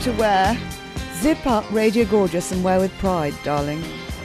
to wear. Zip up Radio Gorgeous and wear with pride, darling.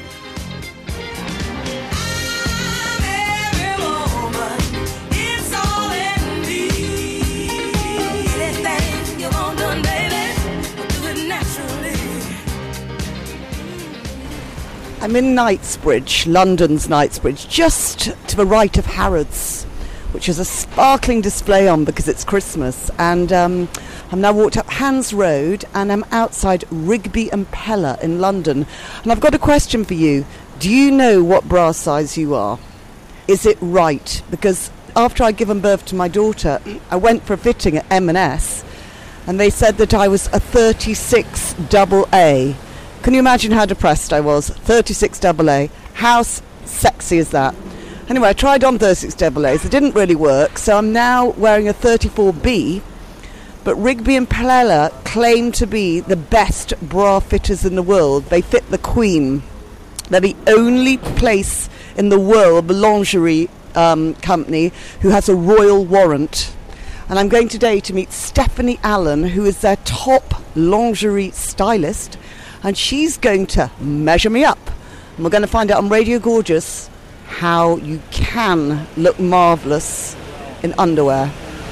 I'm in Knightsbridge, London's Knightsbridge, just to the right of Harrods, which has a sparkling display on because it's Christmas. And I've now walked up Hands Road and I'm outside Rigby and Peller in London. And I've got a question for you. Do you know what bra size you are? Is it right? Because after I'd given birth to my daughter, I went for a fitting at M&S and they said that I was a 36 double A. Can you imagine how depressed I was? 36 double A. How sexy is that? Anyway, I tried on 36 double A's. It didn't really work, so I'm now wearing a 34B. But Rigby and Peller claim to be the best bra fitters in the world. They fit the Queen. They're the only place in the world, the lingerie company, who has a royal warrant. And I'm going today to meet Stephanie Allen, who is their top lingerie stylist. And she's going to measure me up. And we're going to find out on Radio Gorgeous how you can look marvellous in underwear.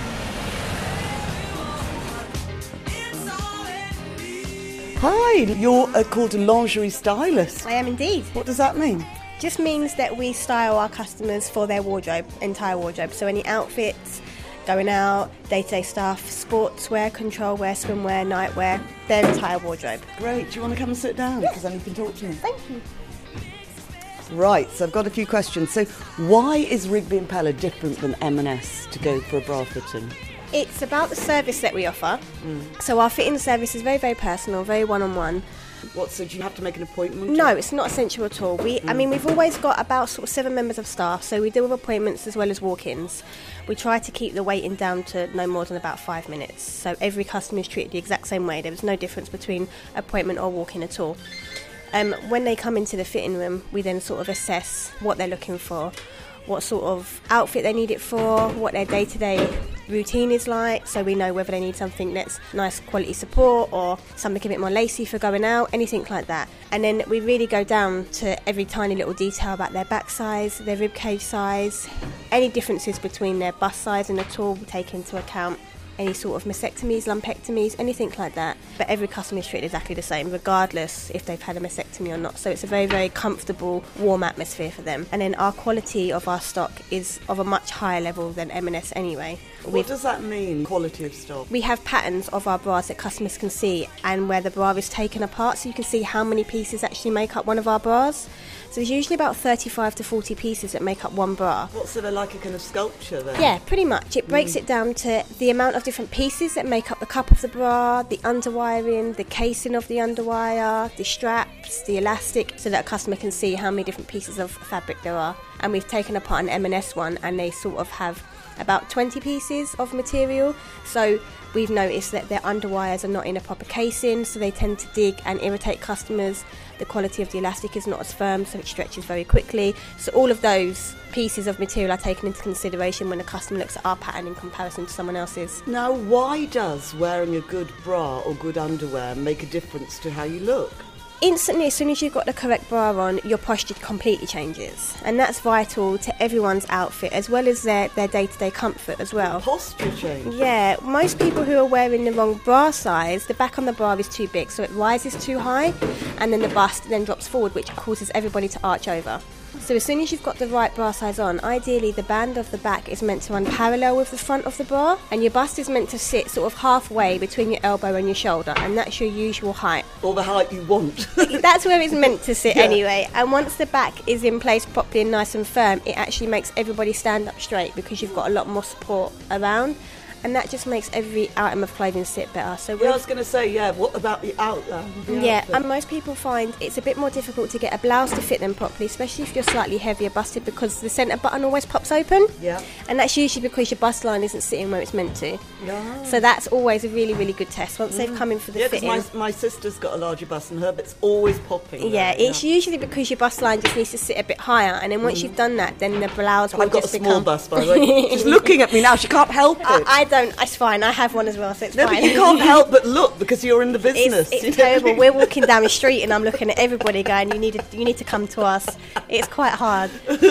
Hi, you're called a lingerie stylist. I am indeed. What does that mean? Just means that we style our customers for their wardrobe, entire wardrobe. So any outfits, going out, day-to-day stuff, sportswear, control wear, swimwear, nightwear, their entire wardrobe. Great. Do you want to come and sit down? Yes. Because then you can talk to me. Thank you. Right, so I've got a few questions. So why is Rigby and Peller different than M&S to go for a bra fitting? It's about the service that we offer. So our fitting service is very, very personal, very one-on-one. So do you have to make an appointment? No, it's not essential at all. I mean, we've always got about sort of 7 members of staff, so we deal with appointments as well as walk-ins. We try to keep the waiting down to no more than about 5 minutes. So every customer is treated the exact same way. There was no difference between appointment or walk-in at all. When they come into the fitting room, we then sort of assess what they're looking for, what sort of outfit they need it for, what their day-to-day routine is like, so we know whether they need something that's nice quality support or something a bit more lacy for going out, anything like that. And then we really go down to every tiny little detail about their back size, their rib cage size, any differences between their bust size and the tall we take into account. Any sort of mastectomies, lumpectomies, anything like that. But every customer is treated exactly the same, regardless if they've had a mastectomy or not. So it's a very, very comfortable, warm atmosphere for them. And then our quality of our stock is of a much higher level than M&S anyway. What does that mean, quality of stock? We have patterns of our bras that customers can see, and where the bra is taken apart, so you can see how many pieces actually make up one of our bras. So there's usually about 35 to 40 pieces that make up one bra. What's it like, a kind of sculpture then? Yeah, pretty much. It breaks it down to the amount of different pieces that make up the cup of the bra, the underwiring, the casing of the underwire, the straps, the elastic, so that a customer can see how many different pieces of fabric there are. And we've taken apart an M&S one, and they sort of have about 20 pieces of material. So we've noticed that their underwires are not in a proper casing, so they tend to dig and irritate customers. The quality of the elastic is not as firm, so it stretches very quickly. So all of those pieces of material are taken into consideration when a customer looks at our pattern in comparison to someone else's. Now, why does wearing a good bra or good underwear make a difference to how you look? Instantly, as soon as you've got the correct bra on, your posture completely changes. And that's vital to everyone's outfit, as well as their day-to-day comfort as well. Posture change? Yeah, most people who are wearing the wrong bra size, the back on the bra is too big, so it rises too high, and then the bust then drops forward, which causes everybody to arch over. So as soon as you've got the right bra size on, ideally the band of the back is meant to run parallel with the front of the bra, and your bust is meant to sit sort of halfway between your elbow and your shoulder, and that's your usual height. Or the height you want. That's where it's meant to sit anyway. And once the back is in place properly and nice and firm, it actually makes everybody stand up straight because you've got a lot more support around. And that just makes every item of clothing sit better. So I was going to say, what about the outline? And most people find it's a bit more difficult to get a blouse to fit them properly, especially if you're slightly heavier busted, because the centre button always pops open. Yeah. And that's usually because your bust line isn't sitting where it's meant to. Yeah. So that's always a really, really good test once they've come in for the fitting. Yeah, my sister's got a larger bust than her, but it's always popping. Yeah, it's usually because your bust line just needs to sit a bit higher, and then once you've done that, then the blouse will I've got just a small bust, by the way. She's looking at me now, she can't help it. I don't. It's fine. I have one as well, so it's No, fine. but you can't help but look because you're in the business. It's terrible. We're walking down the street and I'm looking at everybody going, you need to come to us. It's quite hard. But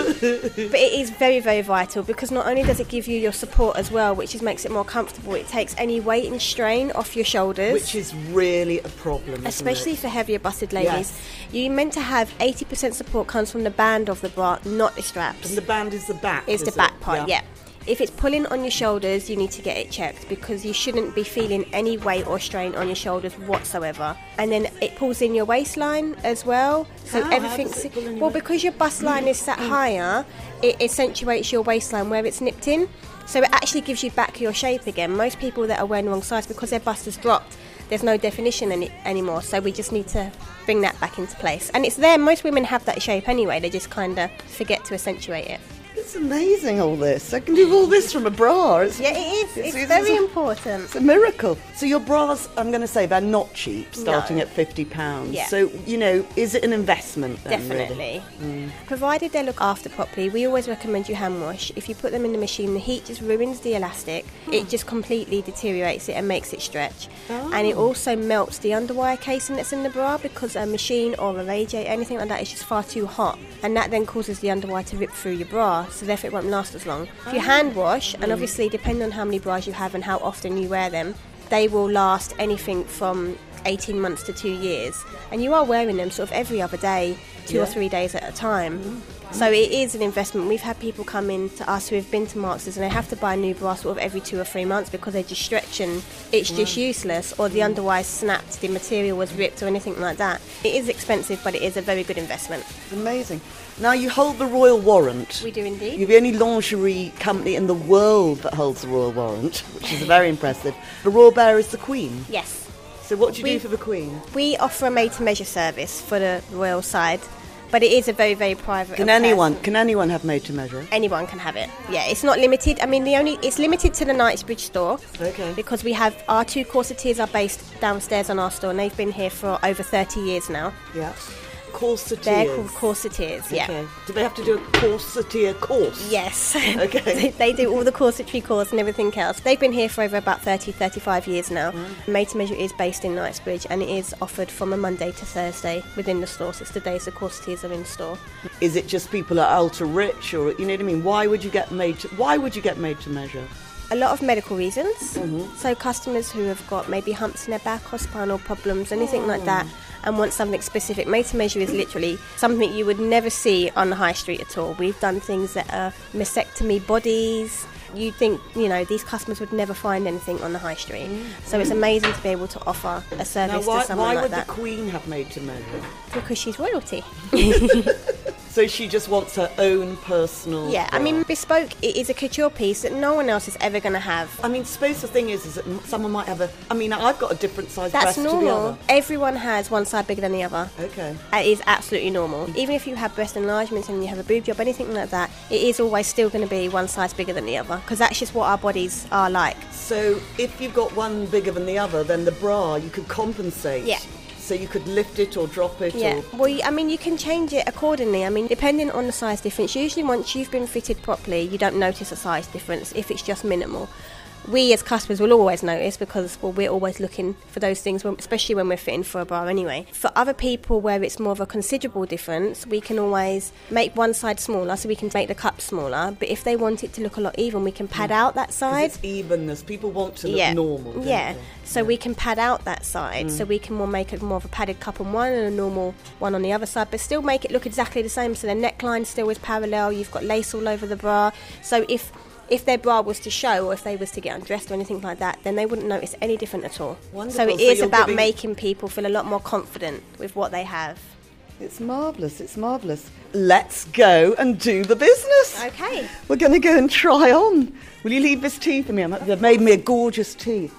it is very, very vital because not only does it give you your support as well, which makes it more comfortable, it takes any weight and strain off your shoulders. Which is really a problem, especially for heavier busted ladies. Yes. You're meant to have 80% support comes from the band of the bra, not the straps. And the band is the back. Is the back part, yeah. If it's pulling on your shoulders, you need to get it checked because you shouldn't be feeling any weight or strain on your shoulders whatsoever. And then it pulls in your waistline as well. So everything's because your bust line is sat higher, it accentuates your waistline where it's nipped in. So it actually gives you back your shape again. Most people that are wearing the wrong size because their bust has dropped, there's no definition anymore. So we just need to bring that back into place. And it's there. Most women have that shape anyway. They just kind of forget to accentuate it. It's amazing, all this. I can do all this from a bra. It is. It's very important. It's a miracle. So your bras, I'm going to say, they're not cheap, starting at £50. Yeah. So, is it an investment then? Definitely. Really? Provided they're looked after properly, we always recommend you hand wash. If you put them in the machine, the heat just ruins the elastic. It just completely deteriorates it and makes it stretch. And it also melts the underwire casing that's in the bra because a machine or a radiator, anything like that, is just far too hot. And that then causes the underwire to rip through your bra. So therefore it won't last as long. If you hand wash, and obviously depending on how many bras you have and how often you wear them, they will last anything from 18 months to 2 years. And you are wearing them sort of every other day, 2 or 3 days at a time. So it is an investment. We've had people come in to us who have been to Marks's and they have to buy a new bra sort of every 2 or 3 months because they just stretch and it's just useless, or the underwire snapped, the material was ripped or anything like that. It is expensive, but it is a very good investment. Amazing. Now, you hold the Royal Warrant. We do indeed. You're the only lingerie company in the world that holds the Royal Warrant, which is very impressive. The Royal Bearer is the Queen. Yes. So what do you do for the Queen? We offer a made-to-measure service for the royal side. But it is a very, very private. Can anyone have made to measure? Anyone can have it. Yeah, it's not limited. I mean, it's limited to the Knightsbridge store. Okay. Because we have our 2 corsetiers are based downstairs on our store, and they've been here for over 30 years now. Yeah. Corsetiers. They're called corsetiers, yeah. Okay. Do they have to do a corsetier course? Yes. Okay. They do all the corsetry course and everything else. They've been here for over about 35 years now. Made to Measure is based in Knightsbridge and it is offered from a Monday to Thursday within the store. So it's the days the corsetiers are in store. Is it just people are ultra rich, or you know what I mean? Why would you get made to measure? A lot of medical reasons. So customers who have got maybe humps in their back or spinal problems, anything like that, and want something specific. Made to measure is literally something you would never see on the high street at all. We've done things that are mastectomy bodies. You'd think, these customers would never find anything on the high street. So it's amazing to be able to offer a service to someone like that. Why would the Queen have made to measure? Because she's royalty. So she just wants her own personal... Yeah, I mean, bespoke, it is a couture piece that no one else is ever going to have. I mean, suppose the thing is that someone might have I've got a different size breast to the normal. other. Everyone has one side bigger than the other. Okay. It is absolutely normal. Even if you have breast enlargements and you have a boob job, anything like that, it is always still going to be one size bigger than the other, because that's just what our bodies are like. So if you've got one bigger than the other, then the bra, you could compensate. Yeah. So you could lift it or drop it. Yeah, well, you can change it accordingly. I mean, depending on the size difference, usually once you've been fitted properly, you don't notice a size difference if it's just minimal. We as customers will always notice because, we're always looking for those things, especially when we're fitting for a bra anyway. For other people where it's more of a considerable difference, we can always make one side smaller, so we can make the cup smaller. But if they want it to look a lot even, we can pad out that side. It's evenness. People want to look normal, don't they? So we can pad out that side, so we can make it more of a padded cup on one and a normal one on the other side, but still make it look exactly the same. So the neckline still is parallel, you've got lace all over the bra. So if their bra was to show, or if they was to get undressed or anything like that, then they wouldn't notice any different at all. Wonderful. So it is about making people feel a lot more confident with what they have. It's marvellous, it's marvellous. Let's go and do the business. Okay. We're going to go and try on. Will you leave this tea for me? They've made me a gorgeous tea.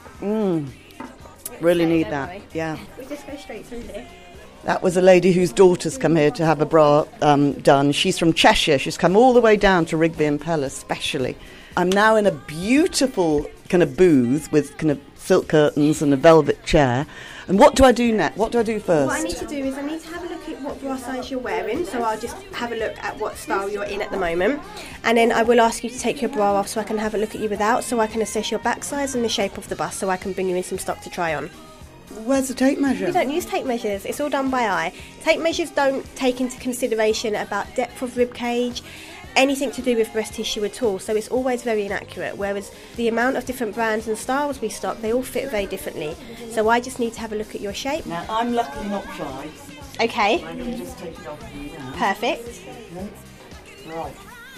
Really need that. Yeah. We just go straight through here. That was a lady whose daughter's come here to have a bra done. She's from Cheshire. She's come all the way down to Rigby and Pell especially. I'm now in a beautiful kind of booth with kind of silk curtains and a velvet chair. And what do I do next? What do I do first? What I need to do is I need to have a look at what bra size you're wearing, so I'll just have a look at what style you're in at the moment, and then I will ask you to take your bra off so I can have a look at you without, so I can assess your back size and the shape of the bust, so I can bring you in some stock to try on. Where's the tape measure? We don't use tape measures, it's all done by eye. Tape measures don't take into consideration about depth of rib cage, anything to do with breast tissue at all, so it's always very inaccurate, whereas the amount of different brands and styles we stock, they all fit very differently. So I just need to have a look at your shape. Now, I'm luckily not shy. Okay. I'm going to just take it off for you now. Perfect. Right.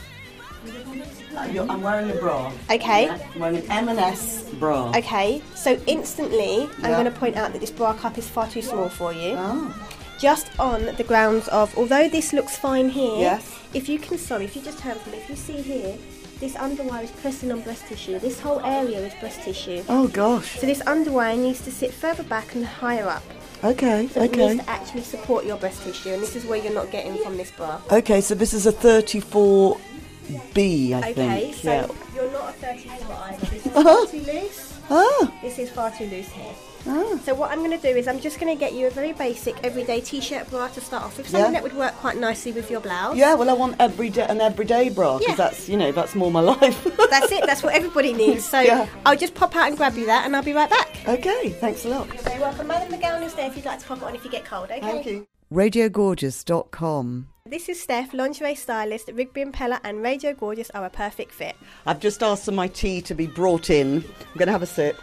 I'm wearing a bra. Okay. Yeah, I'm wearing an M&S bra. Okay, so instantly I'm going to point out that this bra cup is far too small for you. Oh. Just on the grounds of, although this looks fine here, Yes. if you can, sorry, if you just turn from it, if you see here, this underwire is pressing on breast tissue. This whole area is breast tissue. Oh, gosh. So this underwire needs to sit further back and higher up. Okay, So it okay. needs to actually support your breast tissue, and this is where you're not getting from this bra. Okay, so this is a 34B, I Okay, think. so Yeah. you're not a 34 either. This is far too loose. Ah, This is far too loose here. ah. So what I'm going to do is I'm just going to get you a very basic everyday t-shirt bra to start off with, something Yeah. that would work quite nicely with your blouse. Yeah, well, I want an everyday bra, because Yeah. that's, that's more my life. That's it, that's what everybody needs. So Yeah. I'll just pop out and grab you that and I'll be right back. Okay, thanks a lot. You're very welcome. Madam, the gown is there if you'd like to pop it on if you get cold, okay? Thank you. RadioGorgeous.com. This is Steph, lingerie stylist. Rigby Impeller and Radio Gorgeous are a perfect fit. I've just asked for my tea to be brought in. I'm going to have a sip.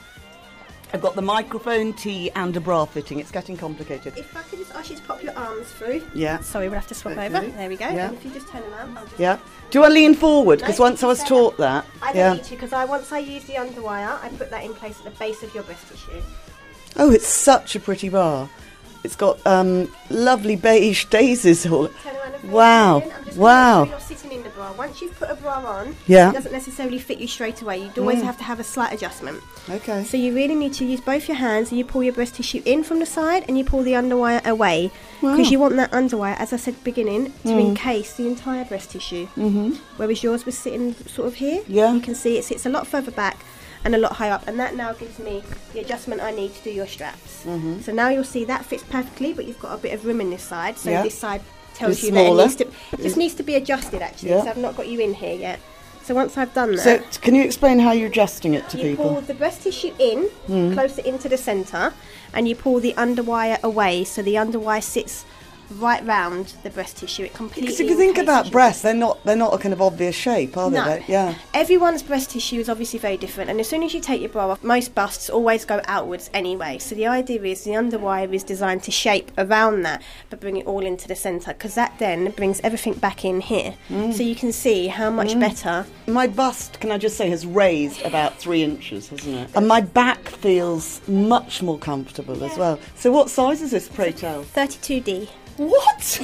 I've got the microphone, tea and a bra fitting. It's getting complicated. If I could just ask you to pop your arms through. Yeah. Sorry, we'll have to swap Okay. over. There we go. Yeah. And if you just turn around, I'll just... Yeah. Do I lean forward? Because No, once I was you taught that. I don't Yeah. need to, because once I use the underwire, I put that in place at the base of your breast tissue. Oh, it's such a pretty bar. It's got lovely beige daisies all. Turn around and face Wow. it in. I'm just Wow. You're sitting in the bra. Once you've put a bra on, Yeah. it doesn't necessarily fit you straight away. You'd always have to have a slight adjustment. Okay. So you really need to use both your hands, and you pull your breast tissue in from the side and you pull the underwire away, because you want that underwire, as I said at the beginning, to encase the entire breast tissue. Mm-hmm. Whereas yours was sitting sort of here. Yeah. You can see it sits a lot further back and a lot higher up, and that now gives me the adjustment I need to do your straps. Mm-hmm. So now you'll see that fits perfectly, but you've got a bit of room in this side, so Yeah. this side tells It's you smaller. that it just needs to be adjusted actually, Yeah. because I've not got you in here yet. So once I've done So, that, can you explain how you're adjusting it to you people? pull the breast tissue in, closer into the centre, and you pull the underwire away, so the underwire sits right round the breast tissue. It completely. Because if you think encases about your breasts, they're not a kind of obvious shape, are they? No. Yeah. Everyone's breast tissue is obviously very different, and as soon as you take your bra off, most busts always go outwards anyway. So the idea is the underwire is designed to shape around that, but bring it all into the centre, because that then brings everything back in here. So you can see how much better. My bust, can I just say, has raised about 3 inches, hasn't it? And my back feels much more comfortable as well. So what size is this, pray tell? 32D. What?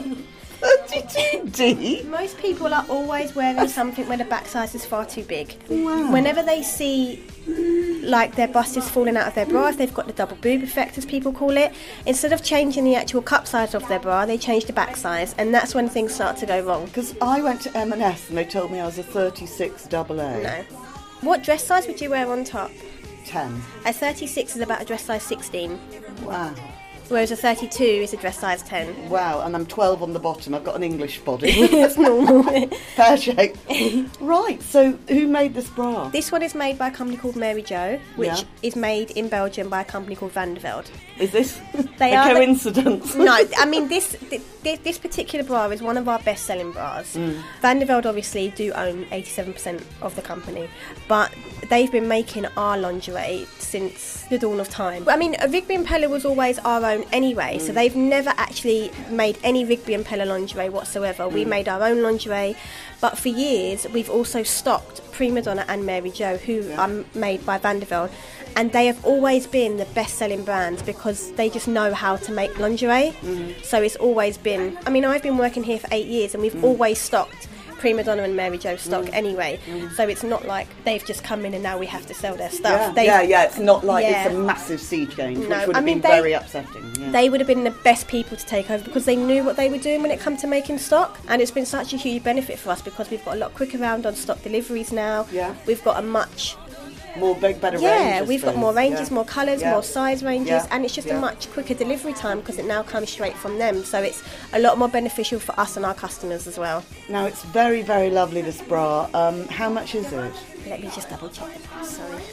32D? Most people are always wearing something where the back size is far too big. Wow. Whenever they see like their bust is falling out of their bra, if they've got the double boob effect as people call it, instead of changing the actual cup size of their bra, they change the back size, and that's when things start to go wrong. Because I went to M&S and they told me I was a 36 AA. No. What dress size would you wear on top? 10. A 36 is about a dress size 16, Wow. whereas a 32 is a dress size 10. Wow, and I'm 12 on the bottom. I've got an English body. That's normal. Pear shape. Right, so who made this bra? This one is made by a company called Mary Jo, which Yeah. is made in Belgium by a company called Van der Velde. Is this They a are the- coincidence? No, I mean this particular bra is one of our best-selling bras. Van der Velde obviously do own 87% of the company, but they've been making our lingerie since the dawn of time. I mean, Rigby Impeller was always our own anyway, so they've never actually made any Rigby Impeller lingerie whatsoever. We made our own lingerie, but for years we've also stocked Prima Donna and Mary Jo, who are made by Van der Velde. And they have always been the best-selling brands because they just know how to make lingerie. So it's always been... I mean, I've been working here for 8 years and we've always stocked Prima Donna and Mary Jo stock anyway. So it's not like they've just come in and now we have to sell their stuff. Yeah, it's not like Yeah. it's a massive siege change, which No, would I have mean, been they- very upsetting. Yeah. They would have been the best people to take over because they knew what they were doing when it come to making stock, and it's been such a huge benefit for us because we've got a lot quicker round on stock deliveries now. Yeah. We've got a much better ranges. Yeah, we've got more ranges, Yeah. more colours, Yeah. more size ranges, Yeah. and it's just a Yeah. much quicker delivery time because it now comes straight from them. So it's a lot more beneficial for us and our customers as well. Now, it's very, very lovely, this bra. How much is it? Let me just double check. Sorry.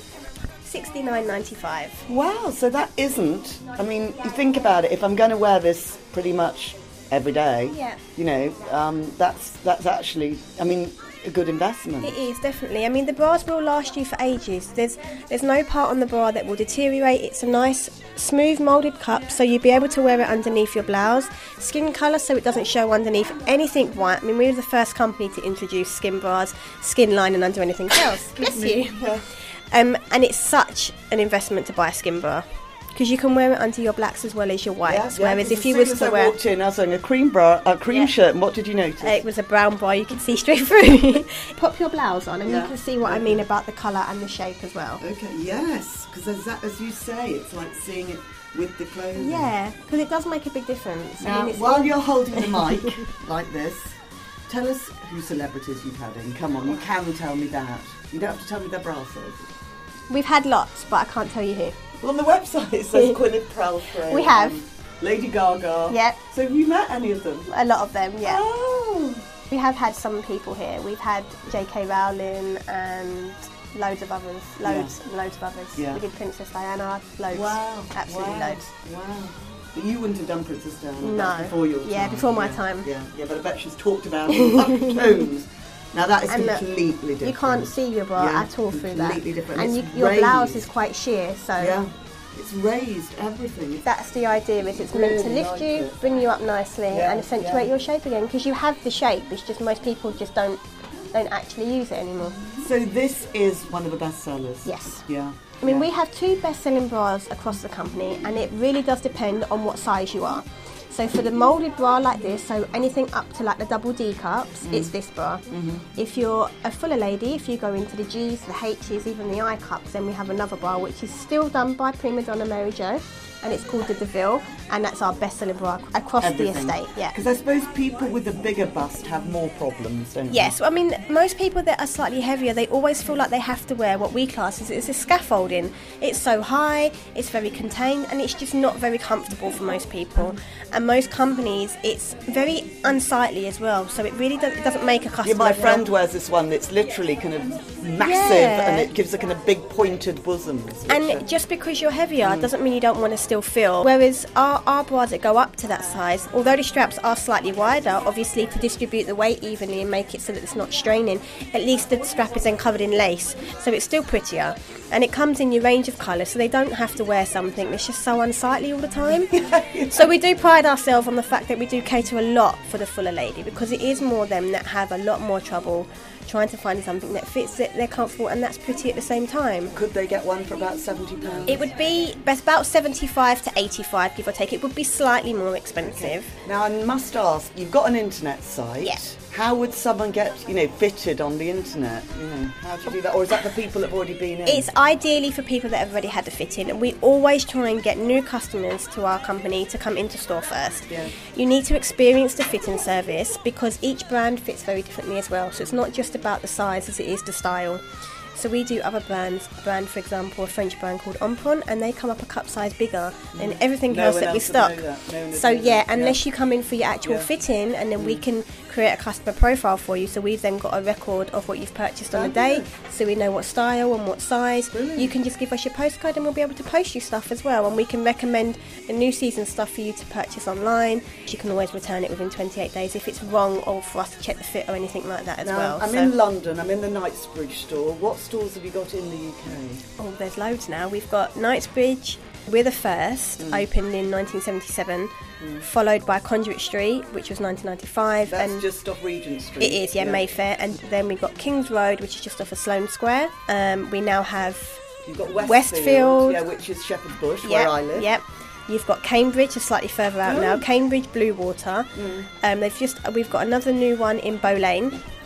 $69.95. Wow, so that isn't... I mean, you think about it, if I'm going to wear this pretty much every day, Yeah. you know, that's actually, I mean, a good investment. It is, definitely. I mean, the bras will last you for ages. There's no part on the bra that will deteriorate. It's a nice, smooth moulded cup, so you'll be able to wear it underneath your blouse. Skin colour, so it doesn't show underneath anything white. I mean, we were the first company to introduce skin bras, skin lining under anything else. Bless you. Yeah. And it's such an investment to buy a skin bra because you can wear it under your blacks as well as your whites. Whereas if you was to I wear, walked in, I was wearing a cream bra, a cream shirt, and what did you notice? it was a brown bra, you could see straight through. Pop your blouse on, and Yeah. you can see what I mean about the colour and the shape as well. Okay, yes, because as you say, it's like seeing it with the clothing. Yeah, because it does make a big difference. Now, I mean, it's while you're holding the mic like this, tell us who celebrities you've had in. Come on, you can tell me that. You don't have to tell me their bra sizes. we've had lots, but I can't tell you who. Well, on the website it says Gwyneth Paltrow. We have. Lady Gaga. Yep. So have you met any of them? A lot of them, yeah. Oh. We have had some people here. We've had J.K. Rowling and loads of others. Loads of others. Yeah. We did Princess Diana. Loads. Wow. Absolutely Wow. loads. Wow. But you wouldn't have done Princess Diana. No. That's before your time. Yeah, before my time. Yeah, but I bet she's talked about it in hushed tones. Now that is And completely different. You can't see your bra Yeah, at all through that. completely different. And It's your blouse raised. is quite sheer, so Yeah. It's raised, everything. that's the idea. Is it's meant to Really lift like you, it. bring you up nicely, Yeah, and accentuate yeah. your shape again. Because you have the shape. It's just most people just don't actually use it anymore. So this is one of the best sellers. Yes. Yeah. I mean, yeah. we have 2 best-selling bras across the company, and it really does depend on what size you are. So for the moulded bra like this, so anything up to like the double D cups, it's this bra. Mm-hmm. If you're a fuller lady, if you go into the G's, the H's, even the I cups, then we have another bra which is still done by Prima Donna Mary Jo, and it's called the DeVille, and that's our best-selling bra across Everything. the estate. Yeah. Because I suppose people with a bigger bust have more problems, don't they? Yes, I mean, most people that are slightly heavier, they always feel like they have to wear what we class as it's a scaffolding. It's so high, it's very contained, and it's just not very comfortable for most people. And most companies, it's very unsightly as well, so it really doesn't make a Yeah, customer my feel- friend wears this one that's literally kind of massive Yeah. and it gives a kind of big pointed bosoms. which And are- just because you're heavier doesn't mean you don't want to still feel. Whereas our bras that go up to that size, although the straps are slightly wider, obviously to distribute the weight evenly and make it so that it's not straining, at least the strap is then covered in lace, so it's still prettier. And it comes in your range of colours, so they don't have to wear something that's just so unsightly all the time. So we do pride ourselves on the fact that we do cater a lot for the fuller lady, because it is more them that have a lot more trouble trying to find something that fits it, they're comfortable, and that's pretty at the same time. Could they get one for about £70? It would be about 75 to 85, give or take. It would be slightly more expensive. Now I must ask, you've got an internet site. Yes. How would someone get, fitted on the internet? How do you do that? Or is that for people that have already been in? It's ideally for people that have already had the fitting, and we always try and get new customers to our company to come into store first. Yeah. You need to experience the fitting service because each brand fits very differently as well. So it's not just about the size as it is the style. So we do other brands, for example, a French brand called Empron, and they come up a cup size bigger than everything No else one that we else would know stock. that. No one would So know yeah, that. unless you come in for your actual Yeah. fitting, and then we can create a customer profile for you. So we've then got a record of what you've purchased on the day, so we know what style and what size. Brilliant. You can just give us your postcode, and we'll be able to post you stuff as well. And we can recommend the new season stuff for you to purchase online. You can always return it within 28 days if it's wrong, or for us to check the fit or anything like that as Now, well. I'm So- in London, I'm in the Knightsbridge store. What stores have you got in the UK? Oh, there's loads now. We've got Knightsbridge. We're the first, opened in 1977, followed by Conduit Street, which was 1995. That's and just off Regent Street. it is, yeah, Mayfair. And then we've got Kings Road, which is just off of Sloane Square. We now have You've got Westfield. yeah, which is Shepherd's Bush, where I live. Yep. You've got Cambridge, just slightly further out now. Cambridge Blue Water. We've got another new one in Bow Lane,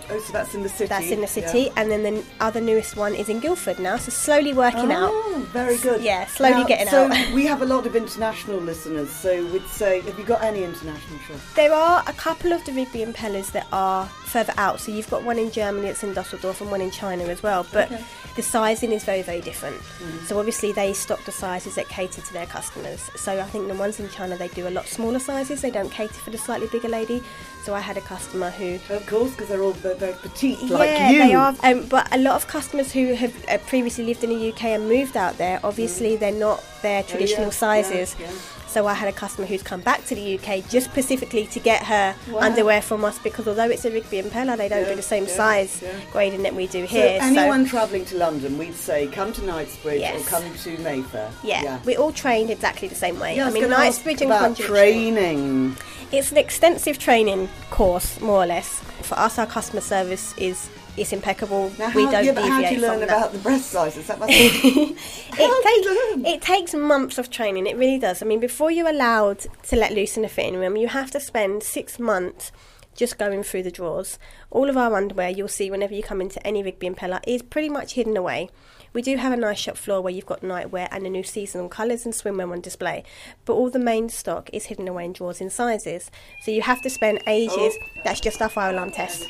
Oh, so that's in the city. That's in the city, and then the other newest one is in Guildford now, so slowly working out. Oh, very good. Yeah, slowly getting out. So we have a lot of international listeners, so we'd say, have you got any international shops? There are a couple of the Rigby Impellers that are further out, so you've got one in Germany that's in Dusseldorf and one in China as well, but the sizing is very, very different. So obviously they stock the sizes that cater to their customers. So I think the ones in China, they do a lot smaller sizes, they don't cater for the slightly bigger lady. So I had a customer who... Of course, because they're all very petite, like you. Yeah, they are. But a lot of customers who have previously lived in the UK and moved out there, obviously they're not their traditional sizes. Yeah. So I had a customer who's come back to the UK just specifically to get her underwear from us, because although it's a Rigby Impeller, they don't do the same size grading that we do here. So anyone travelling to London, we'd say come to Knightsbridge or come to Mayfair. Yeah, we're all trained exactly the same way. Yeah, I mean, Knightsbridge and Conduit. Training. It's an extensive training course, more or less. For us, our customer service is impeccable. Now, we don't deviate how do you learn from about the breast sizes? That must be... It takes months of training. It really does. I mean, before you're allowed to let loose in a fitting room, you have to spend 6 months just going through the drawers. All of our underwear, you'll see whenever you come into any Rigby Impeller, is pretty much hidden away. We do have a nice shop floor where you've got nightwear and the new seasonal colours and swimwear on display, but all the main stock is hidden away in drawers in sizes. So you have to spend ages. That's just our fire alarm test.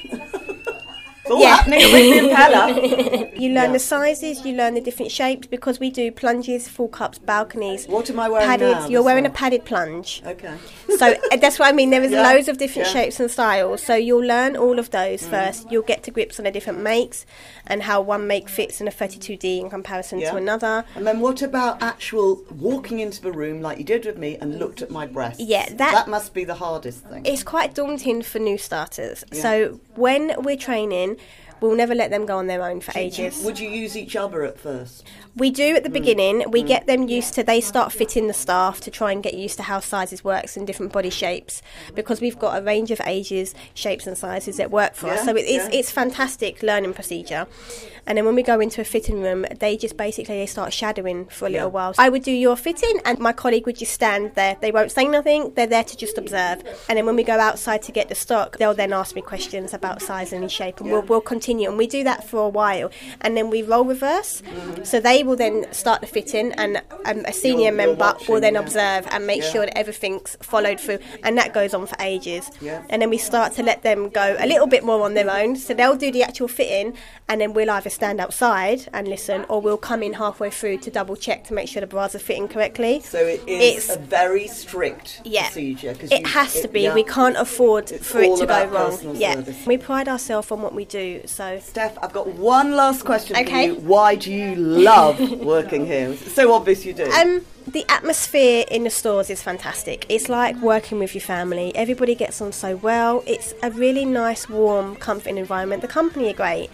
It's all happening at Rigby Impeller. You learn the sizes, you learn the different shapes, because we do plunges, full cups, balconies. What am I wearing padded, now? You're wearing a padded plunge. Okay. So that's what I mean. There is loads of different shapes and styles. So you'll learn all of those first. You'll get to grips on the different makes and how one make fits in a 32D in comparison to another. And then what about actual walking into the room like you did with me and looked at my breasts? Yeah, that must be the hardest thing. It's quite daunting for new starters. Yeah. So when we're training, we'll never let them go on their own for ages. Would you use each other at first? We do at the beginning. We get them used to, they start fitting the staff to try and get used to how sizes works and different body shapes, because we've got a range of ages, shapes and sizes that work for us. So it's fantastic learning procedure. And then when we go into a fitting room, they just basically they start shadowing for a little while. So I would do your fitting and my colleague would just stand there. They won't say nothing. They're there to just observe. And then when we go outside to get the stock, they'll then ask me questions about size and shape, and we'll continue. And we do that for a while. And then we role reverse. So they will then start the fitting, and a senior member will then observe and make sure that everything's followed through. And that goes on for ages. And then we start to let them go a little bit more on their own. So they'll do the actual fitting, and then we'll either stand outside and listen, or we'll come in halfway through to double check to make sure the bras are fitting correctly. So it's a very strict procedure. It has to be. We can't afford for it to go wrong. Service. We pride ourselves on what we do. So, Steph, I've got one last question for you. Why do you love working here? It's so obvious you do. The atmosphere in the stores is fantastic. It's like working with your family. Everybody gets on so well. It's a really nice, warm, comforting environment. The company are great.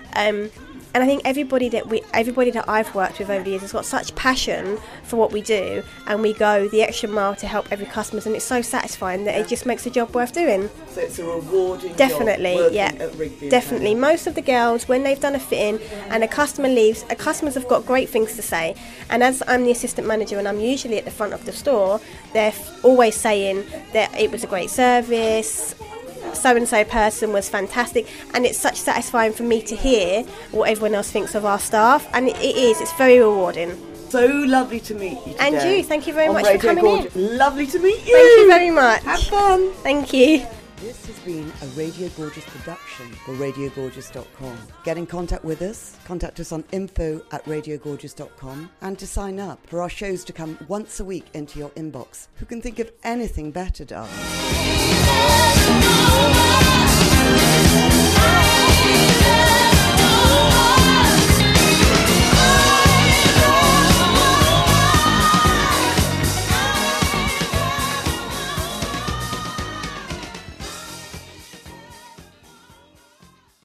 And I think everybody that I've worked with over the years has got such passion for what we do, and we go the extra mile to help every customer, and it's so satisfying that it just makes the job worth doing. So it's a rewarding Definitely, job at Rigby. Definitely. Most of the girls, when they've done a fitting and a customer leaves, customers have got great things to say. And as I'm the assistant manager and I'm usually at the front of the store, they're always saying that it was a great service, so-and-so person was fantastic, and it's such satisfying for me to hear what everyone else thinks of our staff, and it's very rewarding. So lovely to meet you today. And you, thank you very much for coming in. Lovely to meet you. Thank you very much. Have fun. Thank you. This has been a Radio Gorgeous production for RadioGorgeous.com. Get in contact with us. Contact us on info@RadioGorgeous.com, and to sign up for our shows to come once a week into your inbox. Who can think of anything better, darling?